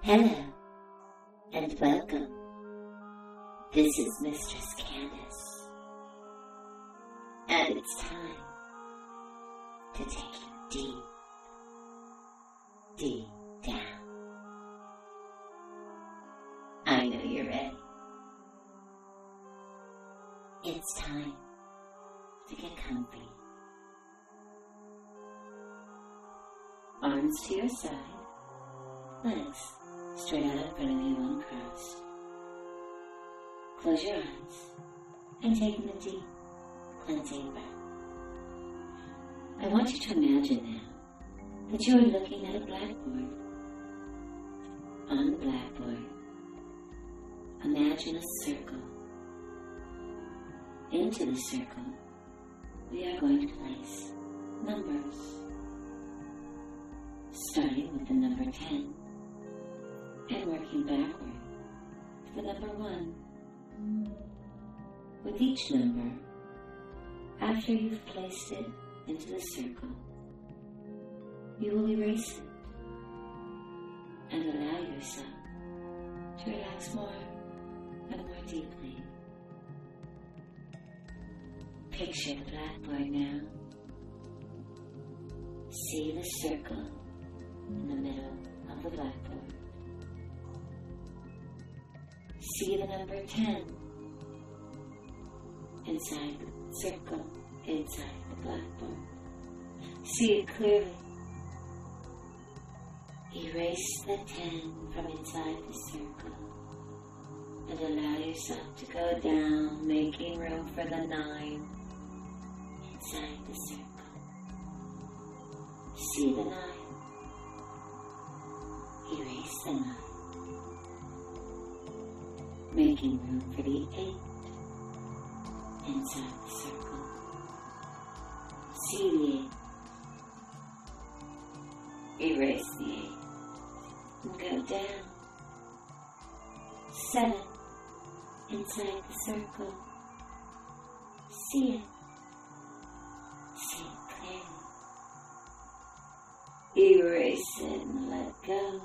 Hello, and welcome. This is Mistress Candace, and it's time to take you deep down. I know you're ready. It's time to get comfy. Arms to your side, legs straight out in front of you uncrossed. Close your eyes and take in a deep, cleansing breath. I want you to imagine now that you are looking at a blackboard. On the blackboard, imagine a circle. Into the circle, we are going to place numbers, starting with the number 10 and working backward to the number 1. With each number, after you've placed it into the circle, you will erase it and allow yourself to relax more and more deeply. Picture the blackboard now. See the circle in the middle of the blackboard. See the number 10 inside the circle, inside the blackboard. See it clearly. Erase the 10 from inside the circle and allow yourself to go down, making room for the 9 inside the circle. See the 9. Erase the 9. Making room for the 8 inside the circle. See the 8. Erase the 8. And go down. 7 inside the circle. See it. See it clearly. Erase it and let go.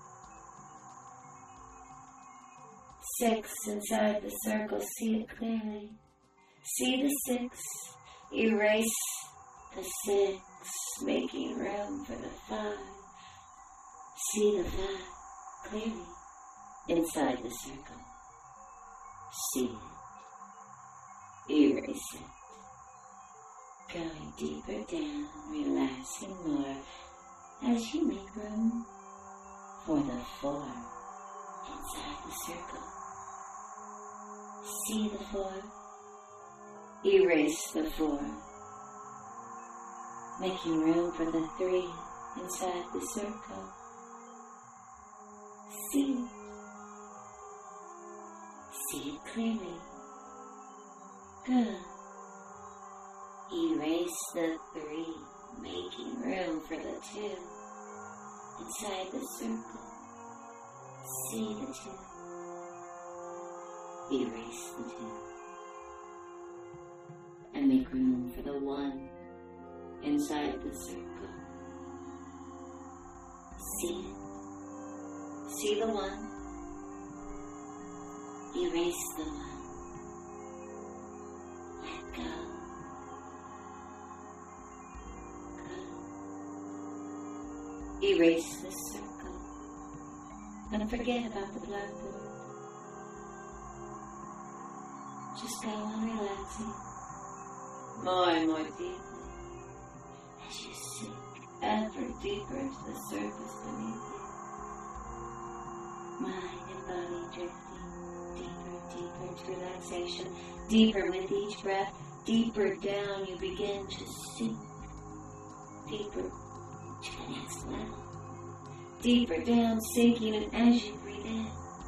6 inside the circle. See it clearly. See the 6. Erase the 6, making room for the 5. See the 5 clearly inside the circle. See it. Erase it. Going deeper down, relaxing more as you make room for the 4 inside the circle. See the 4. Erase the 4. Making room for the 3 inside the circle. See it. See it clearly. Good. Erase the 3, making room for the 2 inside the circle. See the 2. Erase the 2. And make room for the 1 inside the circle. See it. See the 1. Erase the 1. Let go. Good. Erase the circle. And forget about the blackboard. Just go on relaxing more and more deeply as you sink ever deeper into the surface beneath you. Mind and body drifting deeper and deeper into relaxation. Deeper with each breath. Deeper down you begin to sink. Deeper to the next level. Deeper down, sinking, and as you breathe in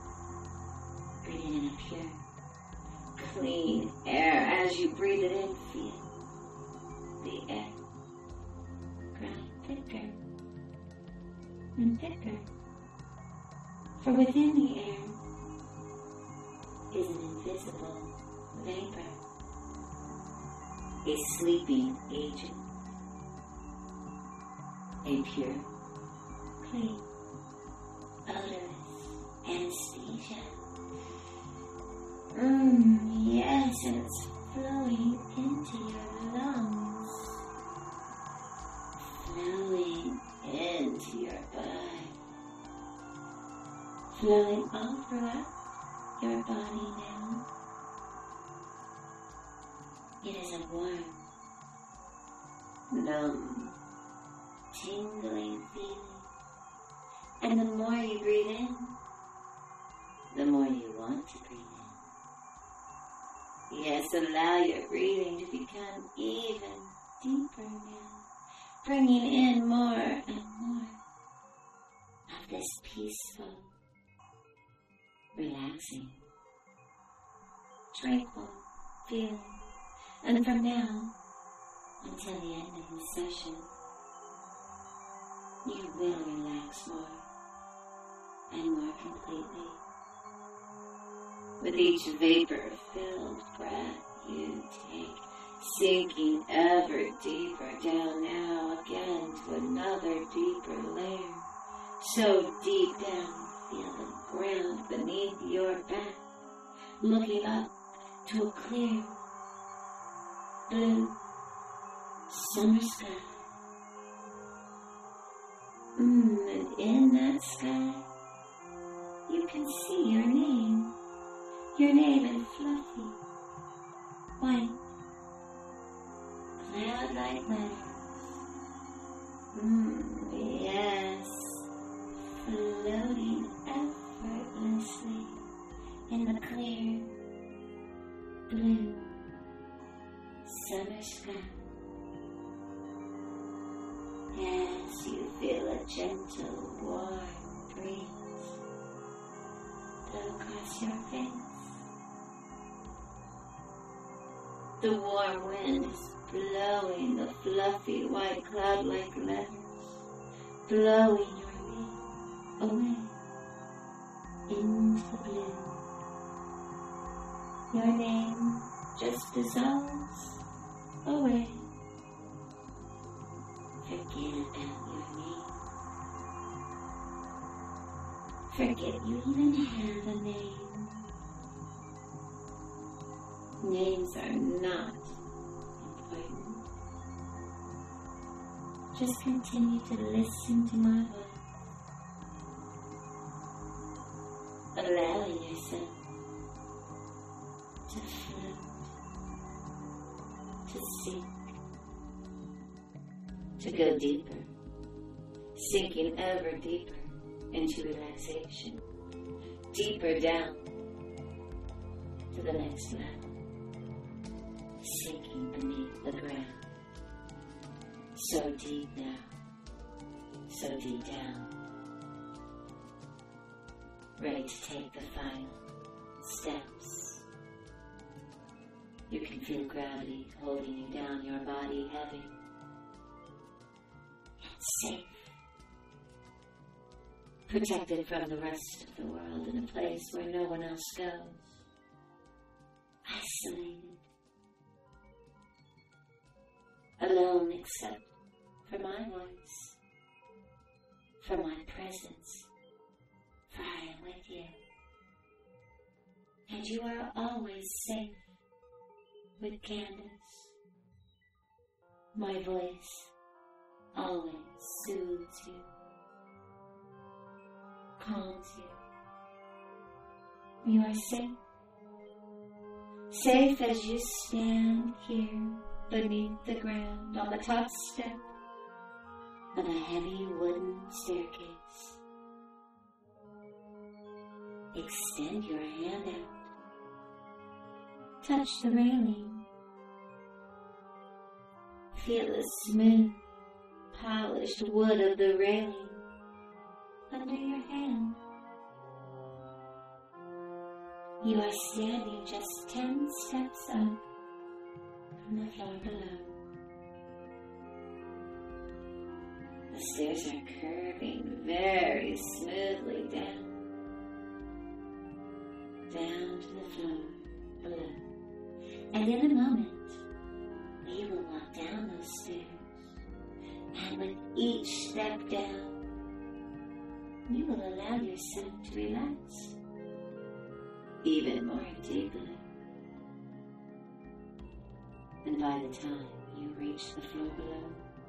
a pure, clean air. As you breathe it in, feel the air growing thicker and thicker. For within the air is an invisible vapor, a sleeping agent, a pure, clean, odorless anesthesia. Yes, and it's flowing into your lungs, flowing into your body, flowing all throughout your body now. It is a warm, numb, tingling feeling. And the more you breathe in, the more you want to breathe in. Yes, allow your breathing to become even deeper now, bringing in more and more of this peaceful, relaxing, tranquil feeling. And from now until the end of the session, you will relax more and more completely. With each vapor-filled breath you take, sinking ever deeper down now again to another deeper layer, so deep down you feel the ground beneath your back, looking up to a clear, blue summer sky. And in that sky, you can see your name in fluffy, white, cloud-like letters. Yes, floating effortlessly in the clear, blue summer sky. As you feel a gentle, warm breeze blow across your face. The warm wind is blowing the fluffy white cloud-like letters, blowing your name away into the blue. Your name just dissolves away. Forget about your name. Forget you even have a name. Names are not important. Just continue to listen to my voice, allowing yourself to float, to sink, to go deeper, sinking ever deeper into relaxation, deeper down to the next level, sinking beneath the ground, so deep now, so deep down, ready to take the final steps. You can feel gravity holding you down, your body heavy and safe, protected from the rest of the world in a place where no one else goes, isolated, alone except for my voice, for my presence, for I am with you. And you are always safe with Candace. My voice always soothes you, calms you. You are safe. Safe as you stand here beneath the ground on the top step of a heavy wooden staircase. Extend your hand out. Touch the railing. Feel the smooth, polished wood of the railing under your hand. You are standing just 10 steps up from the floor below. The stairs are curving very smoothly down to the floor below. And in a moment, we will walk down those stairs. And with each step down, you will allow yourself to relax even more deeply. And by the time you reach the floor below,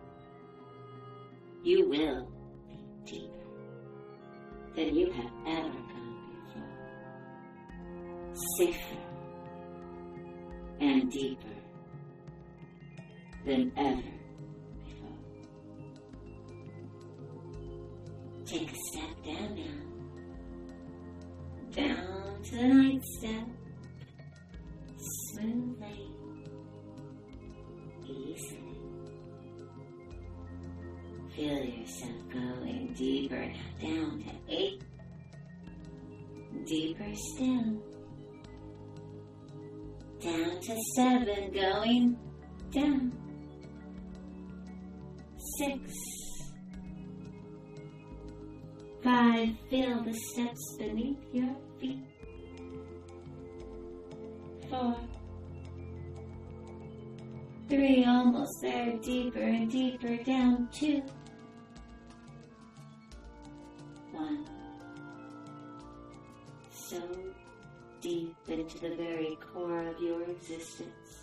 you will be deeper than you have ever gone before. Safer and deeper than ever before. Take a step down now. Down to the ninth step. Smoothly. Easily. Feel yourself going deeper now, down to 8. Deeper still. Down to 7, going down. 6. 5, feel the steps beneath your feet. 4. 3, almost there, deeper and deeper down. 2. 1. So deep into the very core of your existence.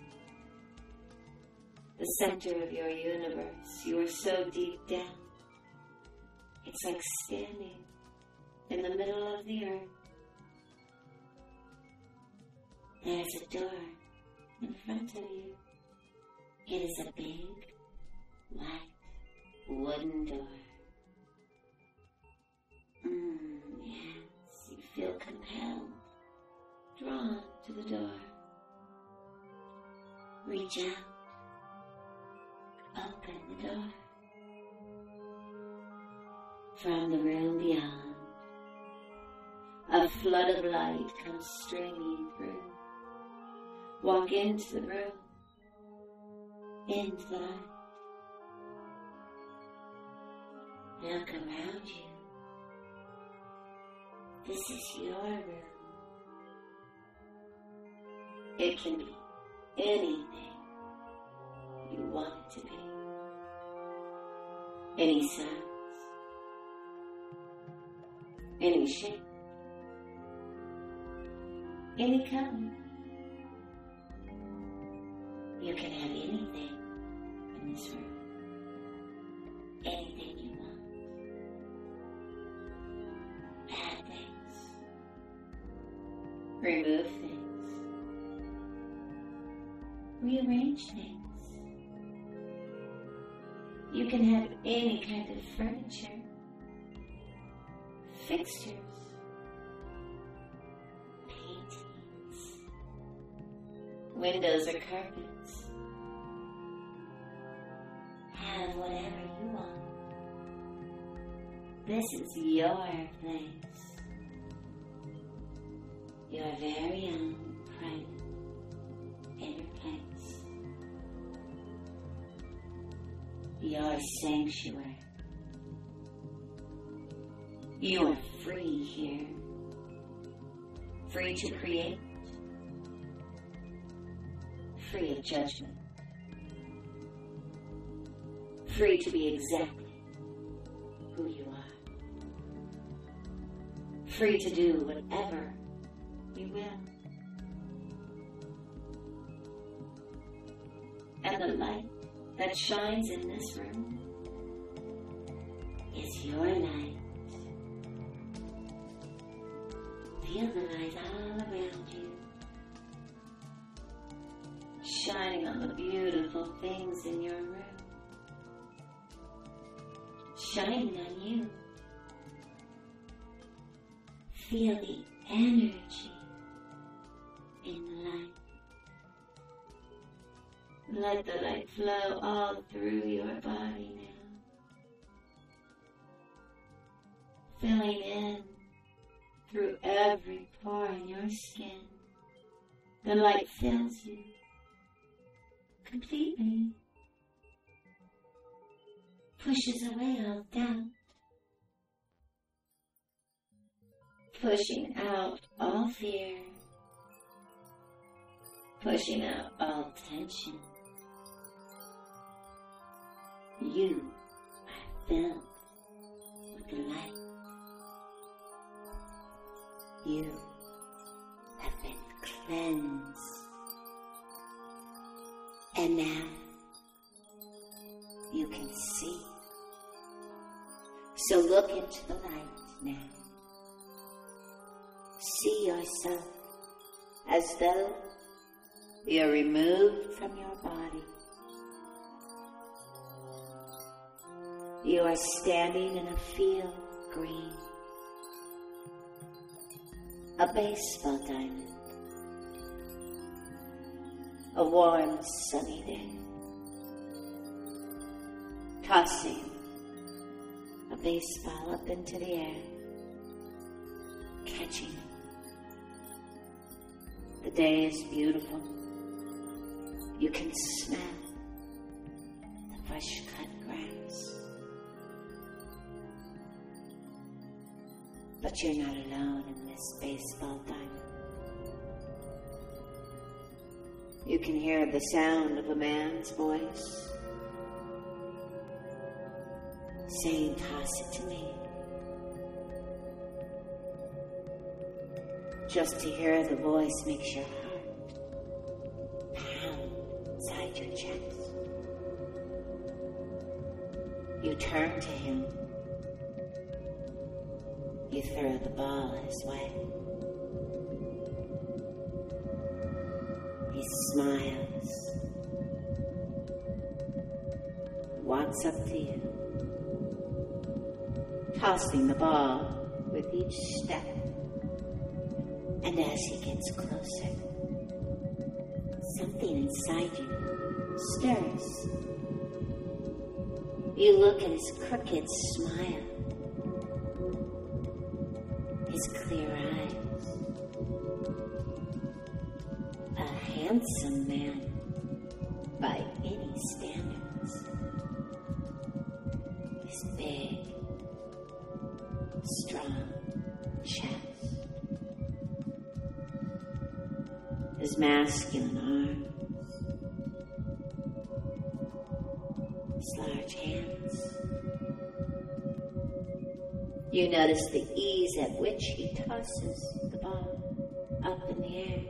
The center of your universe. You are so deep down. It's like standing in the middle of the earth. There's a door in front of you. It is a big, white, wooden door. Yes, you feel compelled, drawn to the door. Reach out, open the door. From the room beyond, a flood of light comes streaming through. Walk into the room, into the light. Look around you. This is your room. It can be anything you want it to be. Any size, any shape, any color. You can have anything in this room. Anything you want. Add things. Remove things. Rearrange things. You can have any kind of furniture, fixtures, paintings, windows or carpets. Have whatever you want. This is your place. Your very own private inner place. Your sanctuary. You are free here. Free to create. Free of judgment. Free to be exactly who you are. Free to do whatever you will. And the light that shines in this room is your light. Feel the light all around you, shining on the beautiful things in your room. Shining on you. Feel the energy in the light. Let the light flow all through your body now. Filling in through every pore in your skin. The light fills you completely. Pushes away all doubt, pushing out all fear, pushing out all tension. You are filled with the light. cleanse. And now you can see. So look into the light now. See yourself as though you're removed from your body. You are standing in a field green, a baseball diamond, a warm sunny day, tossing a baseball up into the air, catching it. The day is beautiful. You can smell the fresh cut grass. But you're not alone in this baseball diamond. You can hear the sound of a man's voice saying, "Toss it to me." Just to hear the voice makes your heart pound inside your chest. You turn to him. You throw the ball his way. He smiles, walks up to you, tossing the ball with each step. And as he gets closer, something inside you stirs. You look at his crooked smile, his clear eyes. A handsome man by any standards. His big, strong chest. His masculine arms, his large hands. You notice the ease at which he tosses the ball up in the air.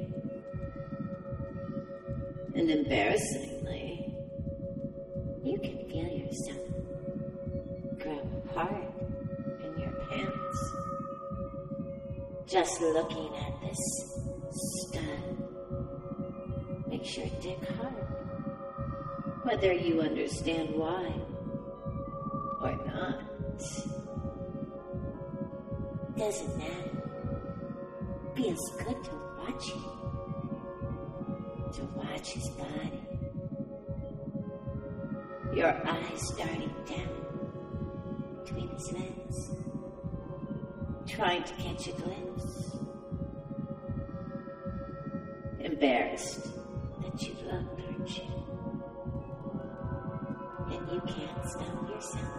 And embarrassingly, you can feel yourself grab hard in your pants. Just looking at this stud makes your dick hard, whether you understand why or not. Doesn't matter. Feels good to watch him, to watch his body. Your eyes darting down between his legs, trying to catch a glimpse. Embarrassed that you looked, aren't you? And you can't stop yourself.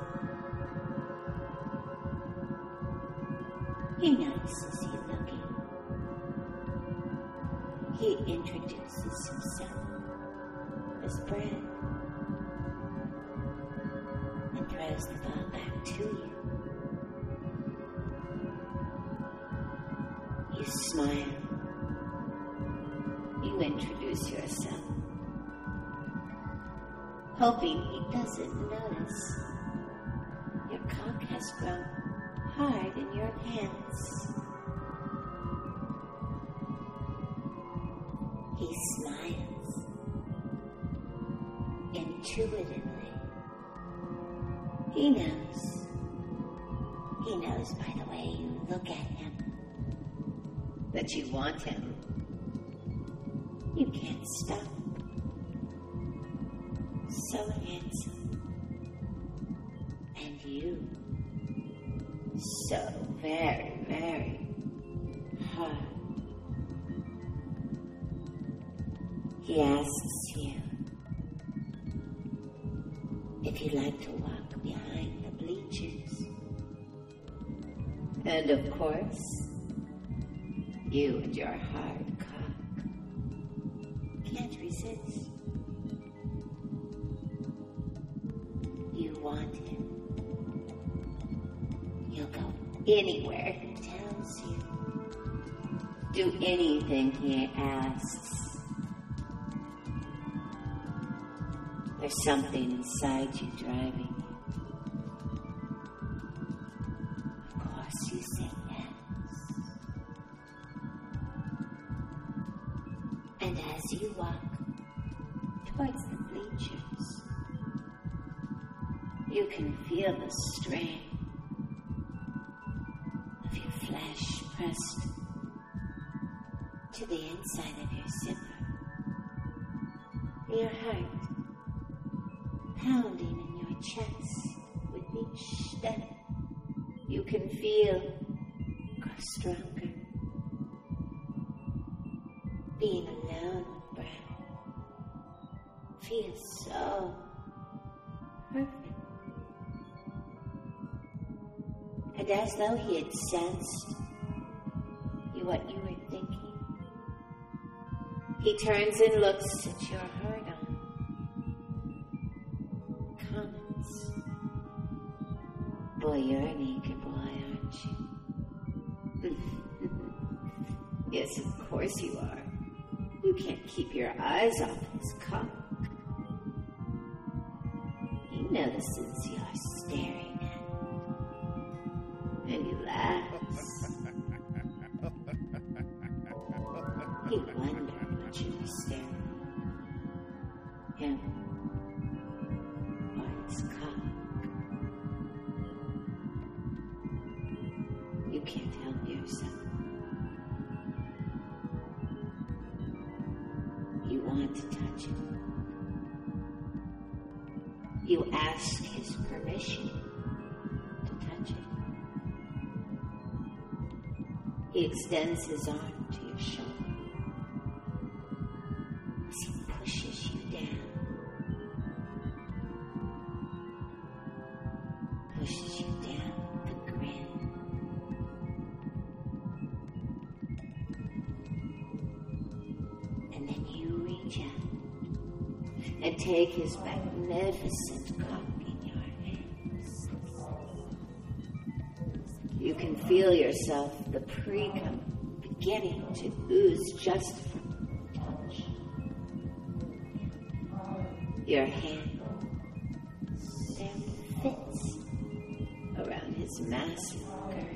He notices you looking. He introduces himself as Brad and throws the ball back to you. You smile. You introduce yourself, hoping he doesn't notice. Your cock has grown hard in your pants. He smiles intuitively. He knows. He knows by the way you look at him that you want him. You can't stop. So handsome. And you, so very, very hard. He asks you if you'd like to walk behind the bleachers. And of course, you and your hard cock can't resist. You want him. You'll go anywhere he tells you. Do anything he asks. There's something inside you driving you. Of course you say yes. And as you walk towards the bleachers, you can feel the strain of your flesh pressed to the inside of your zipper. Your heart pounding in your chest with each step. You can feel grow stronger. Being alone with Brad feels so perfect. And as though he had sensed what you were thinking, he turns and looks at your heart on. Comments. Boy, you're a naked boy, aren't you? Yes, of course you are. You can't keep your eyes off his cock. He notices you're staring at him, and he laughs. He wondered what you were staring at. Him or his cock. You can't help yourself. You want to touch him. You ask his permission to touch him. He extends his arm to your shoulder as he pushes you down. Pushes you down with a grin. And then you reach out and take his magnificent cock in your hands. You can feel yourself, the pre-cum, beginning to ooze just from touch. Your hand then fits around his massive girth.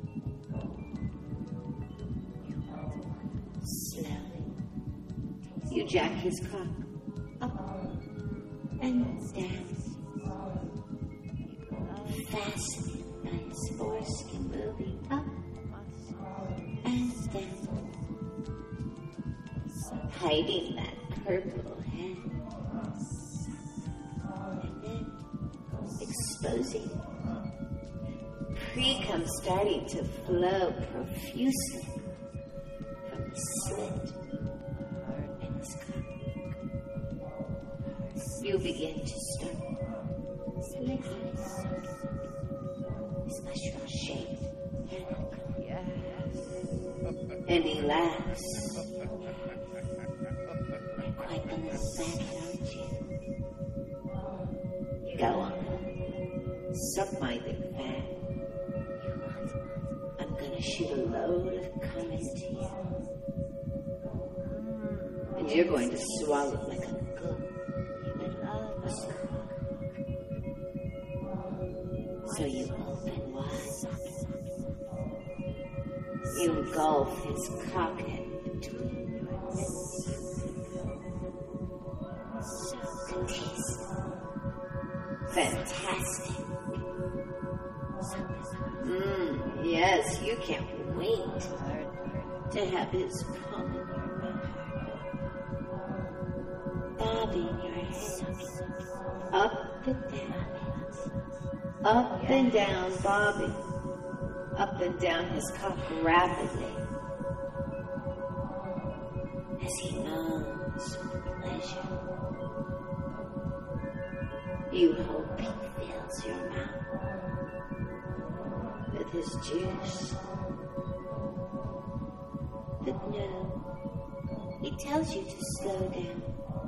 Slowly, you jack his cock up and down, fastening by his foreskin, moving up and down, hiding that purple head, and then exposing pre-cum starting to flow profusely from the slit in his cock. You begin to start licking his mushroom-shaped tentacle. And he laughs. You're quite the little faggot, aren't you? Go on. Suck my big fat. I'm gonna shoot a load of cum into you. And you're going to swallow it like a goat. So you open wide. You engulf his cockhead between your lips. So tasty. Fantastic. Yes, you can't wait to have his palm in your mouth. Bobbing your head up and down. Up and down, bobbing. Up and down his cock rapidly. As he moans with pleasure. You hope he fills your mouth with his juice. But no, he tells you to slow down.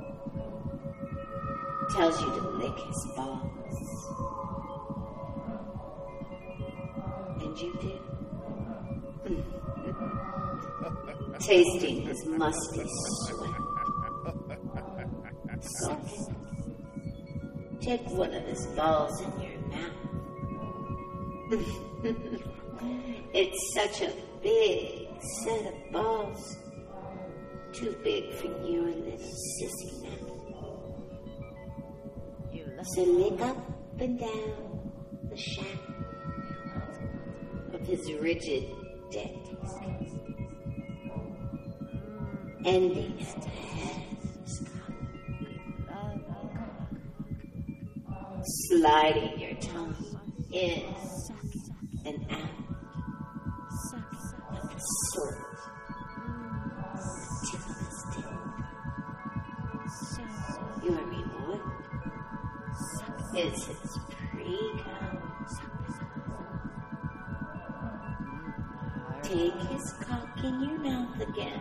Tells you to lick his balls. And you do. tasting his musty sweat. Second, take one of his balls in your mouth. It's such a big set of balls. Too big for your little sissy mouth. So lick up and down the shaft of his rigid dick, ending at the head of his cock, sliding your tongue in and out of the slit tip of his dick. Your reward is his pre-cum. Take his cock in your mouth again.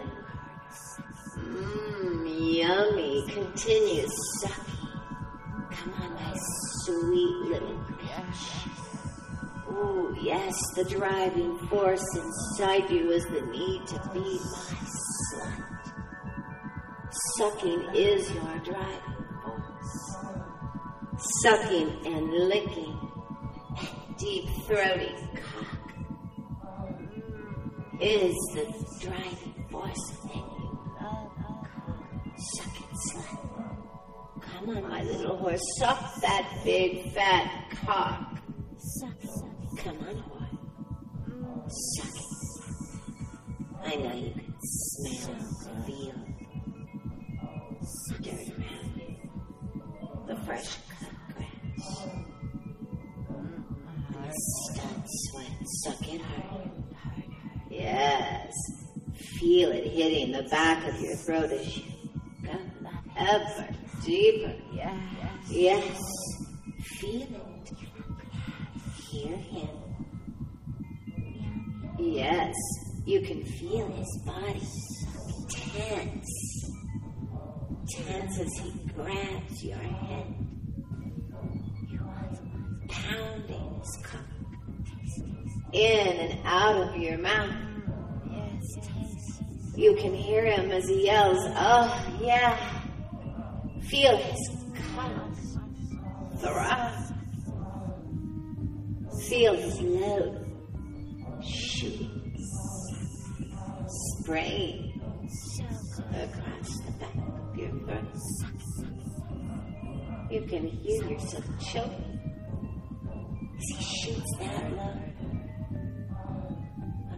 Yummy. Continue sucking. Come on, my sweet little bitch. Ooh, yes, the driving force inside you is the need to be my slut. Sucking is your driving force. Sucking and licking that deep-throating cock is the driving force within you. Suck it, slut. Come on, my little horse. Suck that big, fat cock. Come on, boy. Suck it. I know you can smell and feel the dirt around you. The fresh cut grass. And the stud sweat. Suck it hard. Yes. Feel it hitting the back of your throat as you go ever deeper. Yes. Feel it. Hear him. Yes, you can feel his body tense. Tense as he grabs your head. Pounding his cock in and out of your mouth. You can hear him as he yells, oh, yeah. Feel his cock throb. Feel his load shooting, spraying across the back of your throat. You can hear yourself choking as he shoots that load of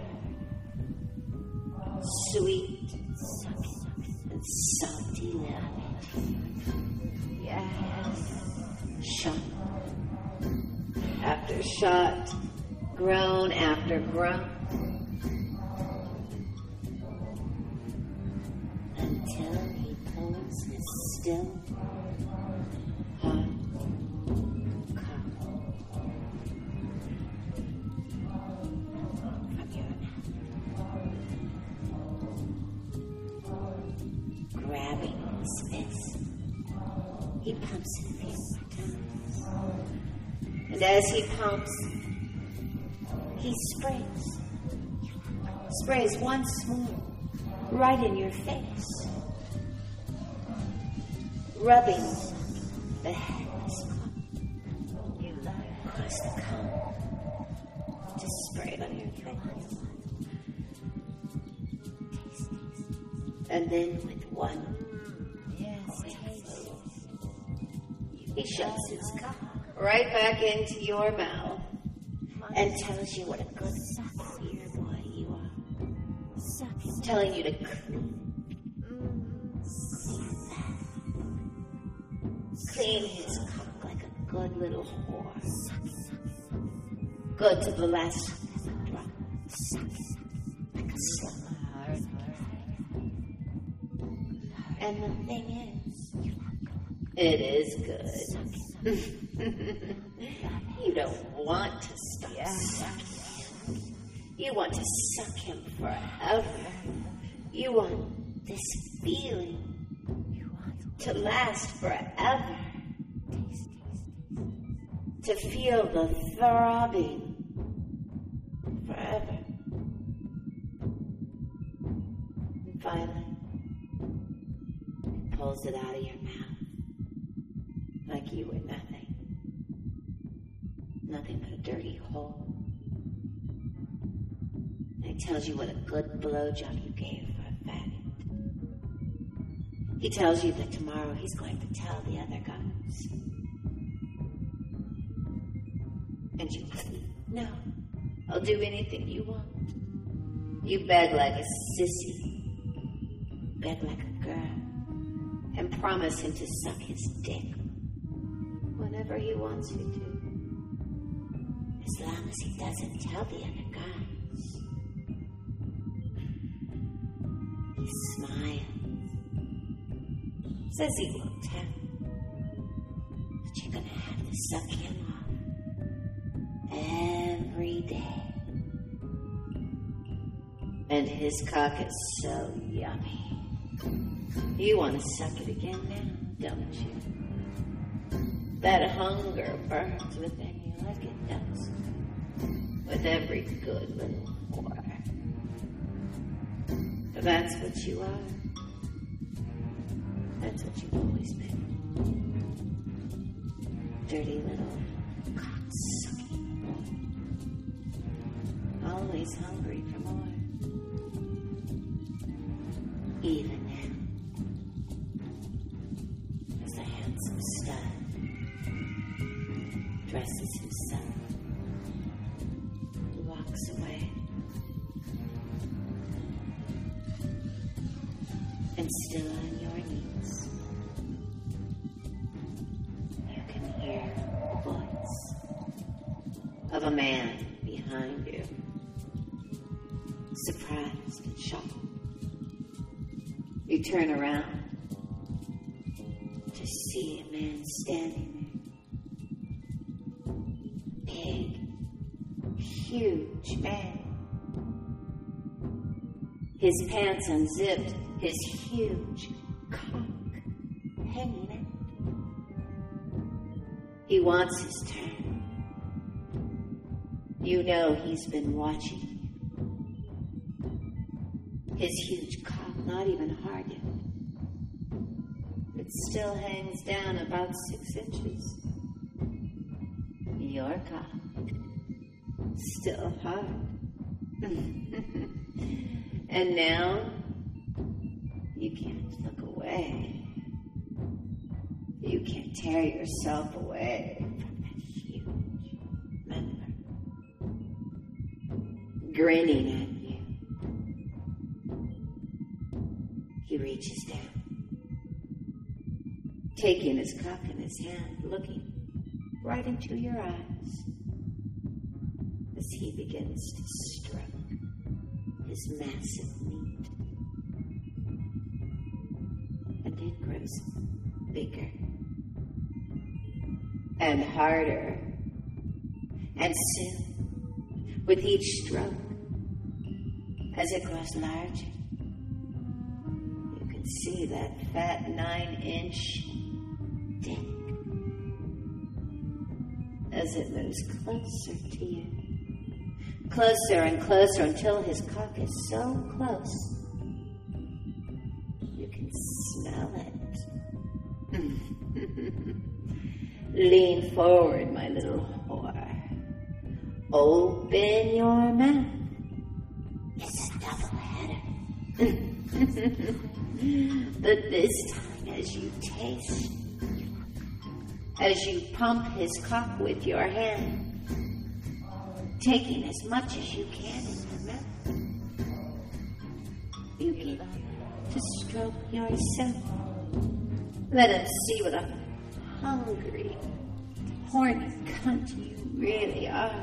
hot, sweet, and salty love. Shot after shot, groan after groan, until he pulls his still, hot cock from your mouth. Grabbing his fist, he pumps it a few more times. And as he pumps, he sprays once more right in your face, rubbing the head of his cock across the comb to spray it on your face. And then with one he shoves his cock right back into your mouth and tells you what a good queer boy you are. Telling you to clean his cock like a good little whore. Good to the last drop. Like a slut. And the thing is, it is good. You don't want to stop sucking. You want to suck him forever. You want this feeling to last forever. To feel the throbbing forever. finally, he pulls it out of your mouth like you were nothing. Nothing but a dirty hole. And he tells you what a good blowjob you gave for a faggot. He tells you that tomorrow he's going to tell the other guys. And you plead, no, I'll do anything you want. You beg like a sissy. Beg like a girl. And promise him to suck his dick whenever he wants you to. As long as he doesn't tell the other guys. He smiles. Says he won't tell. But you're gonna have to suck him off every day. And his cock is so yummy. You want to suck it again now, don't you? That hunger burns within you like it does with every good little whore. That's what you are. That's what you've always been. Dirty little cocksucking. Always hungry for more. Even now. As a handsome stud dresses himself, he walks away. And still on your knees, you can hear the voice of a man behind you, surprised and shocked. You turn around to see a man standing there. Big, huge man. His pants unzipped, his huge cock hanging out. He wants his turn. You know he's been watching. His huge cock, not even hard yet. It still hangs down about 6 inches. Your cock, still hard. And now, you can't look away. You can't tear yourself away from that huge member. Grinning at you. He reaches down, taking his cock in his hand, looking right into your eyes as he begins to stroke his massive meat. And it grows bigger and harder. And soon, with each stroke, as it grows larger, you can see that fat 9-inch dick as it moves closer to you. Closer and closer until his cock is so close you can smell it. Lean forward, my little whore. Open your mouth. It's a double header. But this time, as you taste, as you pump his cock with your hand, taking as much as you can in your mouth, you get to stroke yourself. Let him see what a hungry, horny cunt you really are.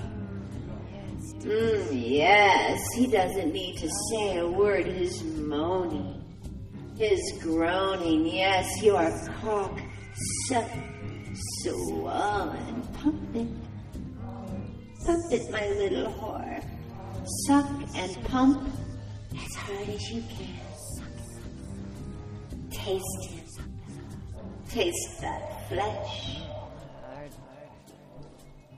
Yes, he doesn't need to say a word. His moaning, his groaning, yes, your cock so swollen. Pump it. Pump it, my little whore. Suck and pump as hard as you can. Taste him. Taste that flesh.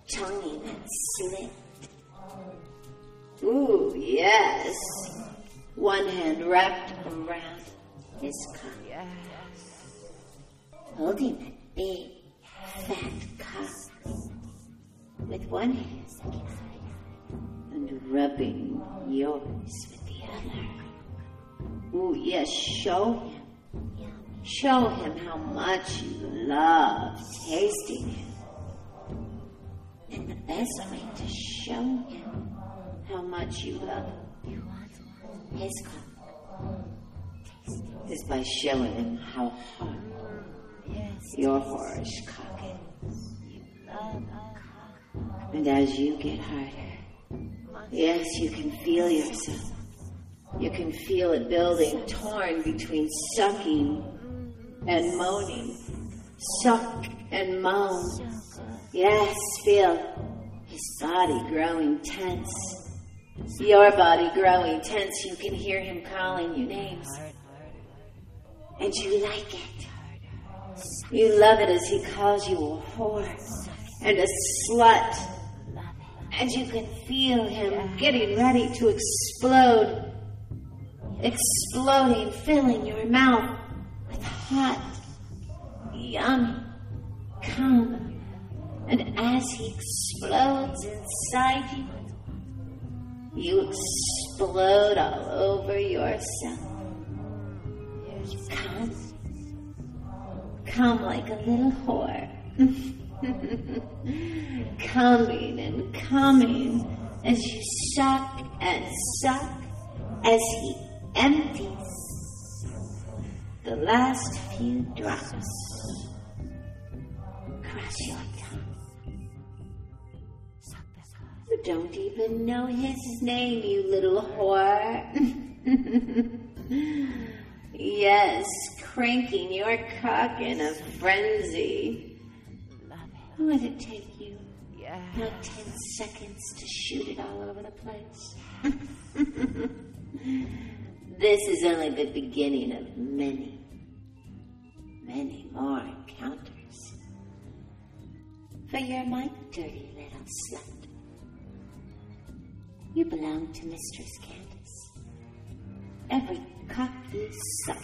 Tonguing and slit. Ooh, yes. one hand wrapped around his cock, holding that big, fat cock with one hand and rubbing yours with the other. Ooh, yes, show him. Show him how much you love tasting him. And the best way to show him how much you love his cock is by showing him how hard your whorish cock is. And as you get harder, yes, you can feel yourself. You can feel it building, torn between sucking and moaning. Suck and moan. Yes, feel his body growing tense. Your body growing tense. You can hear him calling you names. And you like it. You love it as he calls you a whore and a slut. And you can feel him getting ready to explode. Exploding, filling your mouth with hot, yummy cum. And as he explodes inside you, you explode all over yourself. You come like a little whore. Coming and coming as you suck and suck as he empties the last few drops across your tongue. You don't even know his name, you little whore. Yes, cranking your cock in a frenzy. Would it take you about 10 seconds to shoot it all over the place? This is only the beginning of many, many more encounters. For you're my dirty little slut. You belong to Mistress Candace. Every cock you suck,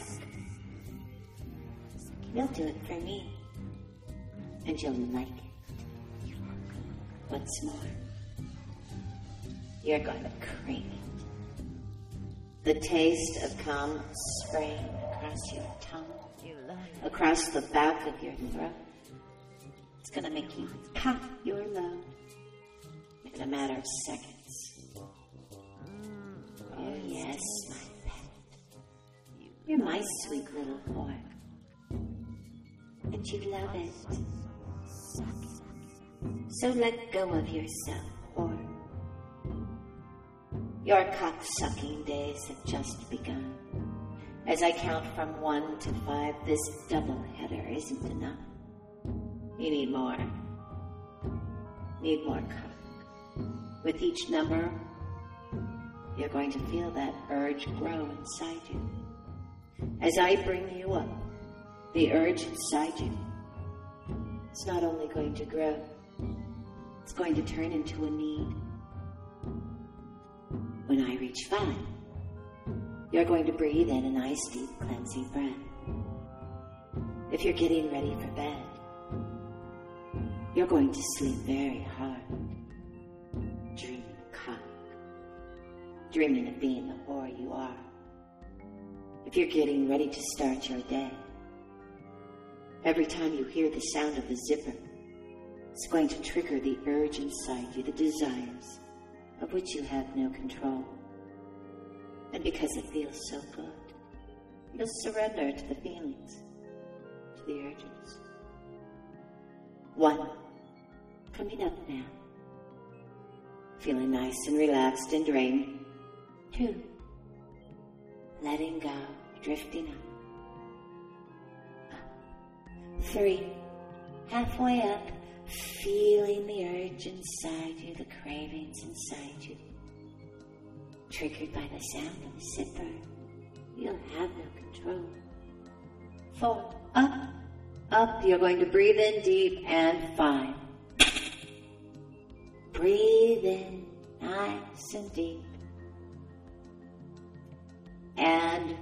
you'll do it for me. And you'll like it. What's more, you're going to crave it. The taste of cum spraying across your tongue, across the back of your throat. It's going to make you pop your load in a matter of seconds. Oh, yes, my pet. You're my sweet little whore. And you love it. So let go of yourself, whore. Your cock-sucking days have just begun. As I count from 1 to 5, this double-header isn't enough. You need more. Need more cock. With each number, you're going to feel that urge grow inside you. As I bring you up, the urge inside you, it's not only going to grow, it's going to turn into a need. When I reach 5, you're going to breathe in a nice, deep, cleansing breath. If you're getting ready for bed, you're going to sleep very hard, dreaming of cock, dreaming of being the whore you are. If you're getting ready to start your day, every time you hear the sound of the zipper, it's going to trigger the urge inside you, the desires of which you have no control. And because it feels so good, you'll surrender to the feelings, to the urges. 1, coming up now, feeling nice and relaxed and drained. 2, letting go, drifting up. 3, halfway up, feeling the urge inside you, the cravings inside you, triggered by the sound of the zipper. You'll have no control. 4, up, you're going to breathe in deep, and 5. Breathe in nice and deep. and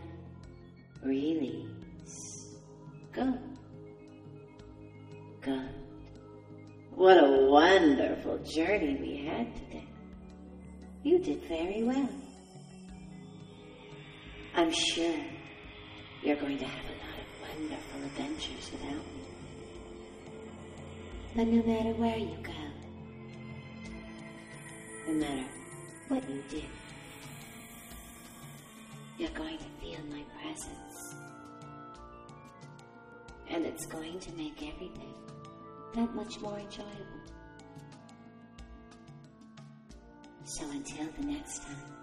release. Good. Good. What a wonderful journey we had today. You did very well. I'm sure you're going to have a lot of wonderful adventures without me. But no matter where you go, no matter what you do, you're going to feel my presence. And it's going to make everything that much more enjoyable. So until the next time,